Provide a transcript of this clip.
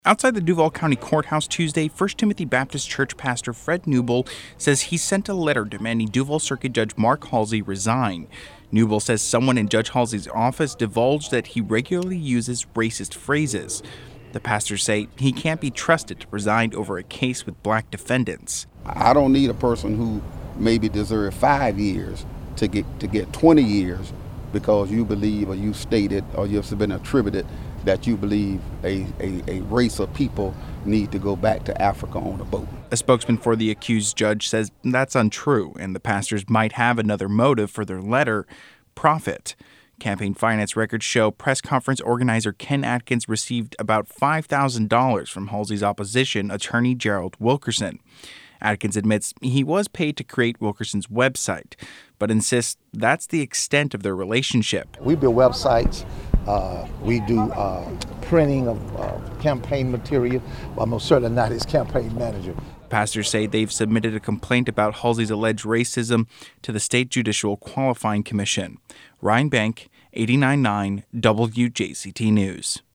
Outside the Duval County Courthouse Tuesday, First Timothy Baptist Church pastor Fred Newble says he sent a letter demanding Duval Circuit Judge Mark Halsey resign. Newble says someone in Judge Halsey's office divulged that he regularly uses racist phrases. The pastors say he can't be trusted to preside over a case with black defendants. I don't need a person who maybe deserved 5 years to get 20 years because you believe or you stated or you've been attributed that you believe a race of people need to go back to Africa on a boat. A spokesman for the accused judge says that's untrue, and the pastors might have another motive for their letter: profit. Campaign finance records show press conference organizer Ken Atkins received about $5,000 from Halsey's opposition attorney Gerald Wilkerson. Atkins admits he was paid to create Wilkerson's website, but insists that's the extent of their relationship. We build websites. We do printing of campaign material. Well, I'm most certainly not his campaign manager. Pastors say they've submitted a complaint about Halsey's alleged racism to the State Judicial Qualifying Commission. Ryan Bank, 89.9 WJCT News.